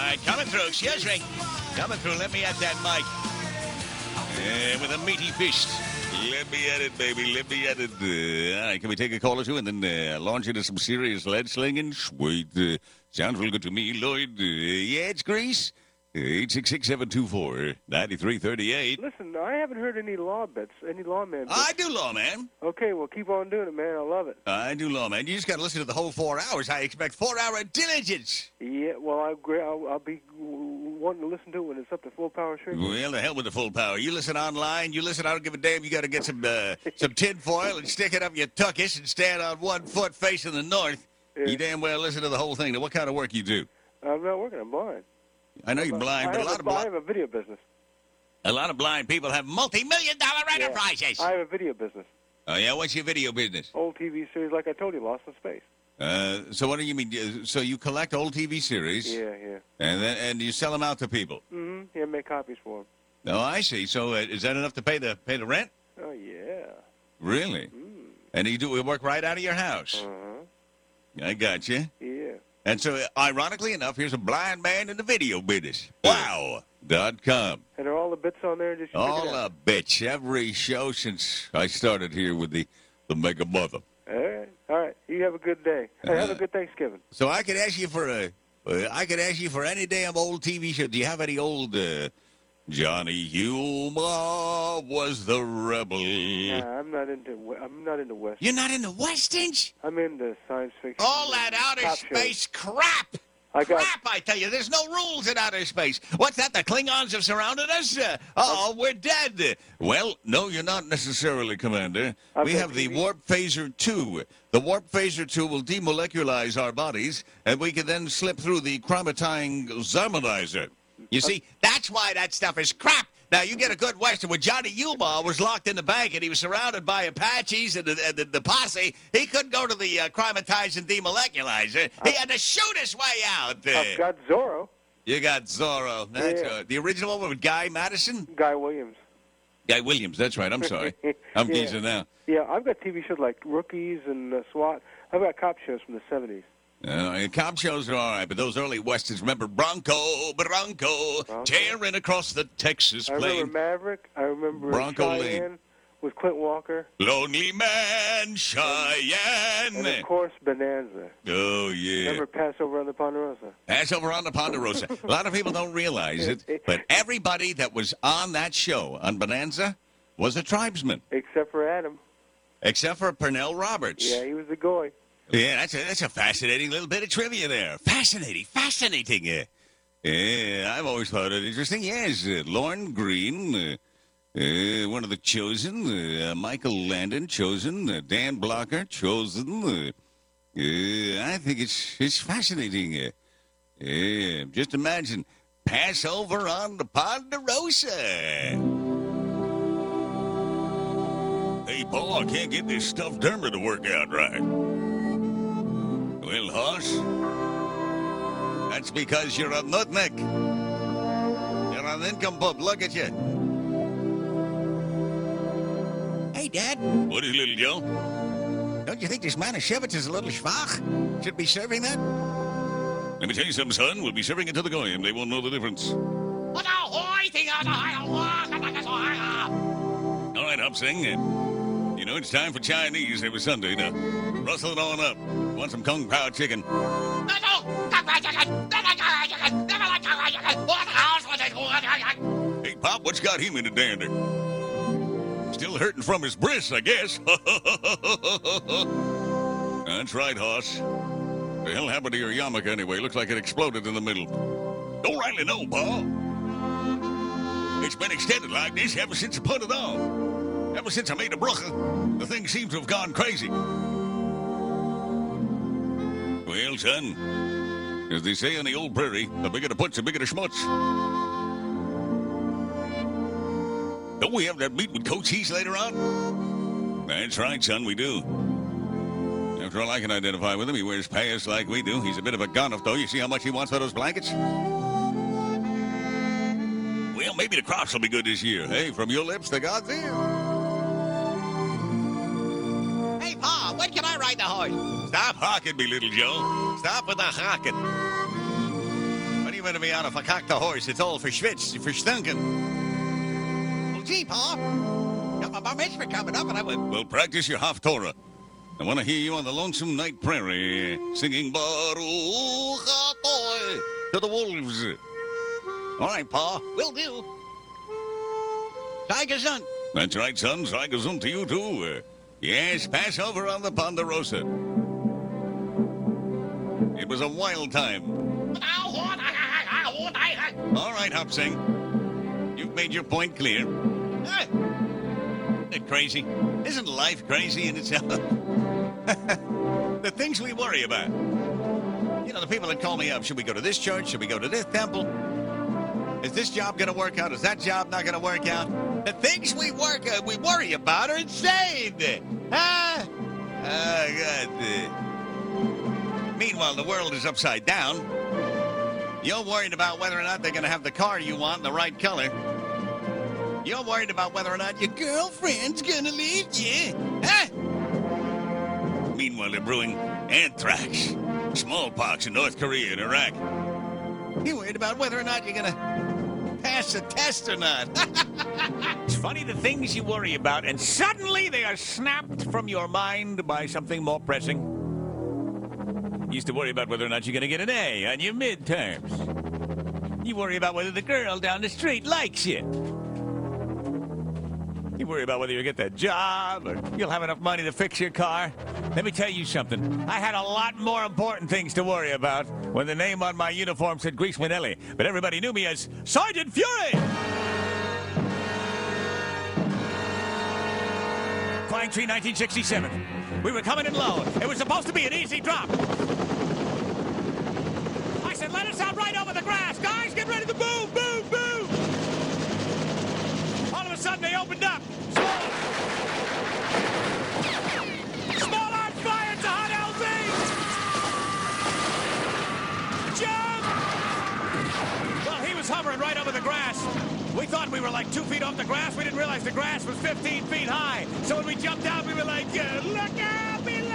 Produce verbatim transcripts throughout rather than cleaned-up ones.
right, coming through. Excuse me. Coming through. Let me at that mic. Yeah, with a meaty fist. Let me at it, baby. Let me at it. Uh, all right, can we take a call or two and then uh, launch into some serious lead slinging? Sweet. Uh, sounds real good to me, Lloyd. Uh, yeah, it's Grease. eight six six, seven two four, nine three three eight. Listen, I haven't heard any law bits, any lawman bits. I do law, man. Okay, well, keep on doing it, man. I love it. I do law, man. You just got to listen to the whole four hours. I expect four-hour diligence. Yeah, well, I agree. I'll, I'll be wanting to listen to it when it's up to full power stream. Well, the hell with the full power. You listen online. You listen. I don't give a damn. You got to get some uh, some tin foil and stick it up your tuckus and stand on one foot facing the north. Yeah. You damn well listen to the whole thing. Now, what kind of work you do? I'm not working. I'm blind. I know you're blind, I but a have lot of I blind, have a video business. a lot of blind people have multi-million dollar Yeah. enterprises. I have a video business. Oh yeah, what's your video business? Old T V series, like I told you, Lost in Space. Uh, so what do you mean? Uh, So you collect old T V series, Yeah, yeah. and then and you sell them out to people. Mm-hmm. Yeah, make copies for them. Oh, I see. So uh, is that enough to pay the pay the rent? Oh, yeah. Really? Mm. And you do work right out of your house? Uh-huh. I got you. Yeah. And so, uh, ironically enough, here's a blind man in the video business. Wow. Dot com. And are all the bits on there? Just you All pick it out? a bitch. Every show since I started here with the, the Mega Mother. All right. All right. You have a good day. Hey, have Uh, a good Thanksgiving. So I could ask you for a, uh, I could ask you for any damn old T V show. Do you have any old uh, Johnny Yuma was the rebel? Nah, I'm not into. we- I'm not into West. You're not into westerns? I'm into science fiction. All that outer Cop shows. space crap. I got. Crap, I tell you. There's no rules in outer space. What's that? The Klingons have surrounded us? Uh, oh, we're dead. Well, no, you're not necessarily, Commander. I've We got have the T V. Warp Phaser two. The Warp Phaser two will demolecularize our bodies, and we can then slip through the chromatying Zarmanizer. You see, that's why that stuff is crap. Now, you get a good Western where Johnny Yuma was locked in the bank and he was surrounded by Apaches and the, and the, the posse. He couldn't go to the uh, chromatizing demoleculizer. He had to shoot his way out. Uh, I've got Zorro. you got Zorro. That's Yeah. uh, the original one with Guy Madison? Guy Williams. Guy Williams, that's right. I'm sorry. I'm Yeah. geezing now. Yeah, I've got T V shows like Rookies and uh, SWAT. I've got cop shows from the seventies. Uh, cop shows are all right, but those early westerns, remember Bronco, Bronco, Bronco. tearing across the Texas I remember plain. Maverick. I remember Bronco Lane. Cheyenne with Clint Walker. Lonely Man, Cheyenne. And, of course, Bonanza. Oh, yeah. Remember Passover on the Ponderosa? Passover on the Ponderosa. A lot of people don't realize it, but everybody that was on that show, on Bonanza, was a tribesman, Except for Adam. except for Pernell Roberts. Yeah, he was the goy. Yeah, that's a, that's a fascinating little bit of trivia there. Fascinating, fascinating. Yeah, yeah I've always thought it interesting. Yes, uh, Lorne Green, uh, uh, one of the chosen, uh, Michael Landon, chosen, uh, Dan Blocker, chosen. Uh, uh, I think it's it's fascinating. Uh, yeah, just imagine Passover on the Ponderosa. Hey, Paul, I can't get this stuffed Dermer to work out right. Well, Hoss, that's because you're a nutmeg. You're an incomplete. Look at you. Hey, Dad. What is little Joe? Don't you think this Manischewitz is a little schwach? Should be serving that? Let me tell you something, son. We'll be serving it to the goyim. They won't know the difference. All right, Hopsing. You know, it's time for Chinese every Sunday now. Rustle it on up. Want some Kung Pao chicken? Hey, Pop, what's got him in a dander? Still hurting from his bris, I guess. That's right, Hoss. The hell happened to your yarmulke anyway? Looks like it exploded in the middle. Don't rightly know, Pa. It's been extended like this ever since I put it on. Ever since I made a brucha, the thing seems to have gone crazy. Well, son, as they say on the old prairie, the bigger the putz, the bigger the schmutz. Don't we have that meet with Coach Heath later on? That's right, son, we do. After all, I can identify with him. He wears pants like we do. He's a bit of a gonoph, though. You see how much he wants for those blankets? Well, maybe the crops will be good this year. Hey, from your lips to God's ear. Hey, Pa, when can I ride the horse? Stop hawking me, little Joe. Stop with the hawking. What do you you want to be on a verkackte horse? It's all verschwitzt, verstunken. Well, gee, Pa. Got my bar mitzvah coming up, and I would... Well, practice your Haftorah. I want to hear you on the Lonesome Night Prairie singing Baruch Atoi to the wolves. All right, Pa. Will do. Tiger son. That's right, son. Zygazum to you, too. Uh, yes, Passover on the Ponderosa. It was a wild time. All right, Hop Sing. You've made your point clear. Hey. Isn't it crazy? Isn't life crazy in itself? The things we worry about. You know, the people that call me up, should we go to this church? Should we go to this temple? Is this job going to work out? Is that job not going to work out? The things we work uh, we worry about are insane. Huh? Oh, God. Meanwhile, the world is upside down. You're worried about whether or not they're going to have the car you want in the right color. You're worried about whether or not your girlfriend's going to leave you. Huh? Meanwhile, they're brewing anthrax, smallpox in North Korea and Iraq. You're worried about whether or not you're going to pass a test or not. It's funny the things you worry about, and suddenly they are snapped from your mind by something more pressing. You used to worry about whether or not you're going to get an A on your midterms. You worry about whether the girl down the street likes you. You worry about whether you'll get that job or you'll have enough money to fix your car. Let me tell you something. I had a lot more important things to worry about when the name on my uniform said Grease Manelli, but everybody knew me as Sergeant Fury! Flying Tree, nineteen sixty-seven. We were coming in low. It was supposed to be an easy drop. I said, let us out right over the grass. Guys, get ready to move, move, move! All of a sudden, they opened up. Small arms fire to hot L Z! Jump! Well, he was hovering right over the grass. We thought we were like two feet off the grass. We didn't realize the grass was fifteen feet high. So when we jumped out, we were like, uh, look out below!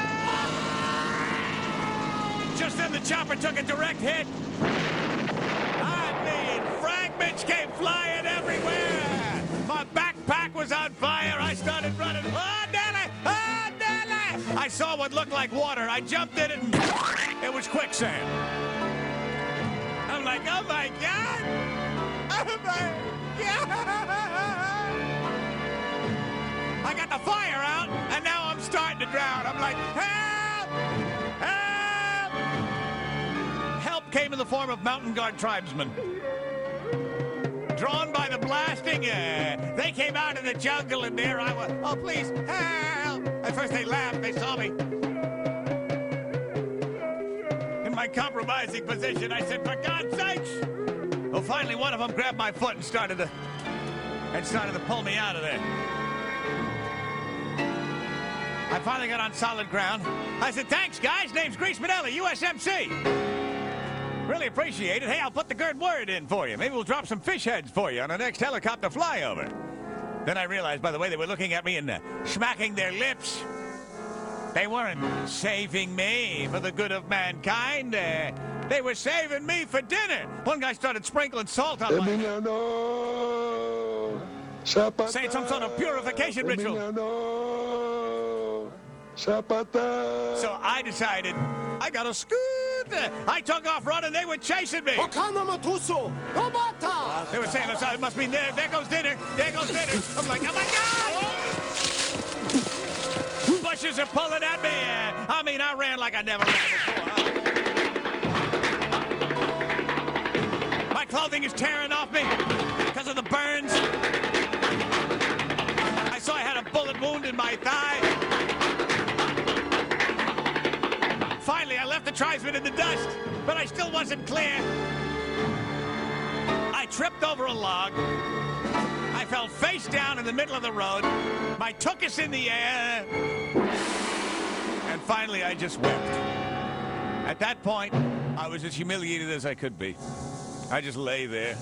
Just then the chopper took a direct hit. I mean, fragments came flying everywhere. My backpack was on fire. I started running. Oh, Nelly! Oh, Nelly! I saw what looked like water. I jumped in it, and it was quicksand. I'm like, oh, my God! Oh, my God! I got the fire out, and now I'm starting to drown. I'm like, help! Help! Help came in the form of mountain guard tribesmen. Drawn by the blasting, uh, they came out of the jungle, and there I was. Oh, please, help! At first they laughed, they saw me. In my compromising position, I said, for God's sakes! Well, finally, one of them grabbed my foot and started to, and started to pull me out of there. I finally got on solid ground. I said, thanks, guys. Name's Grease Manelli, U S M C. Really appreciate it. Hey, I'll put the good word in for you. Maybe we'll drop some fish heads for you on the next helicopter flyover. Then I realized, by the way, they were looking at me and uh, smacking their lips. They weren't saving me for the good of mankind. Uh, they were saving me for dinner. One guy started sprinkling salt on my... saying some sort of purification ritual. So I decided I got to scoot. I took off running. They were chasing me. They were saying, it must be there. There goes dinner. There goes dinner. I'm like, oh, my God. Bushes are pulling at me. I mean, I ran like I never ran before. My clothing is tearing off me because of the burns. I saw I had a bullet wound in my thigh. Finally, I left the tribesmen in the dust, but I still wasn't clear. I tripped over a log. I fell face down in the middle of the road. My tuchus in the air. And finally, I just wept. At that point, I was as humiliated as I could be. I just lay there.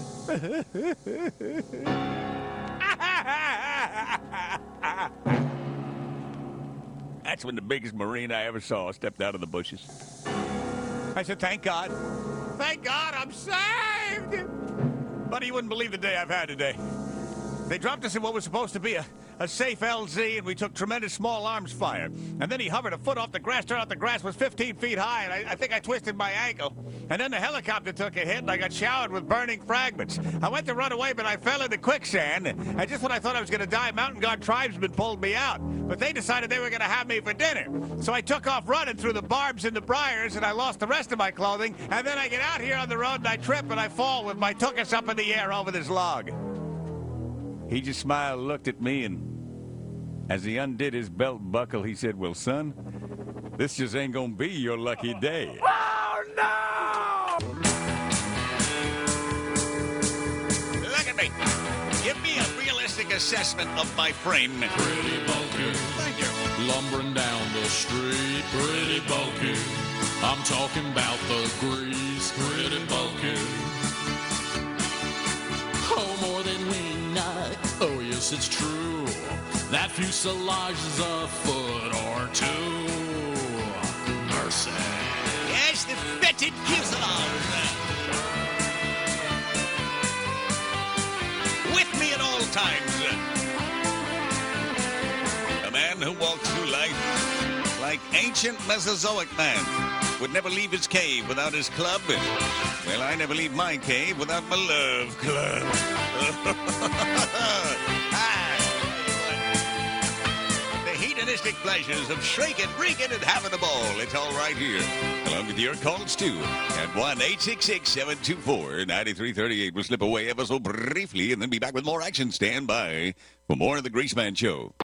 That's when the biggest Marine I ever saw stepped out of the bushes. I said, thank God. Thank God I'm saved! saved. Buddy, you wouldn't believe the day I've had today. They dropped us in what was supposed to be a, a safe L Z, and we took tremendous small arms fire. And then he hovered a foot off the grass. Turned out the grass was fifteen feet high, and I, I think I twisted my ankle. And then the helicopter took a hit, and I got showered with burning fragments. I went to run away, but I fell into quicksand. And just when I thought I was going to die, Mountain Guard tribesmen pulled me out. But they decided they were going to have me for dinner. So I took off running through the barbs and the briars, and I lost the rest of my clothing. And then I get out here on the road, and I trip, and I fall with my tuchus up in the air over this log. He just smiled, looked at me, and as he undid his belt buckle, he said, well, son, this just ain't gonna be your lucky day. Oh, no! Look at me. Give me a realistic assessment of my frame. Pretty bulky. Thank you. Lumbering down the street, pretty bulky. I'm talking about the grease, pretty bulky. Oh, more than wing nut. Oh, yes, it's true. That fuselage is a foot or two. Mercy. Yes, the fetid fuselage. With me at all times. A man who walks through life like ancient Mesozoic man. Would never leave his cave without his club. Well, I never leave my cave without my love club. The hedonistic pleasures of shrieking, reeking, and having a ball. It's all right here. Along with your calls, too, at one eight six six, seven two four, nine three three eight. We'll slip away ever so briefly and then be back with more action. Stand by for more of the Greaseman Show.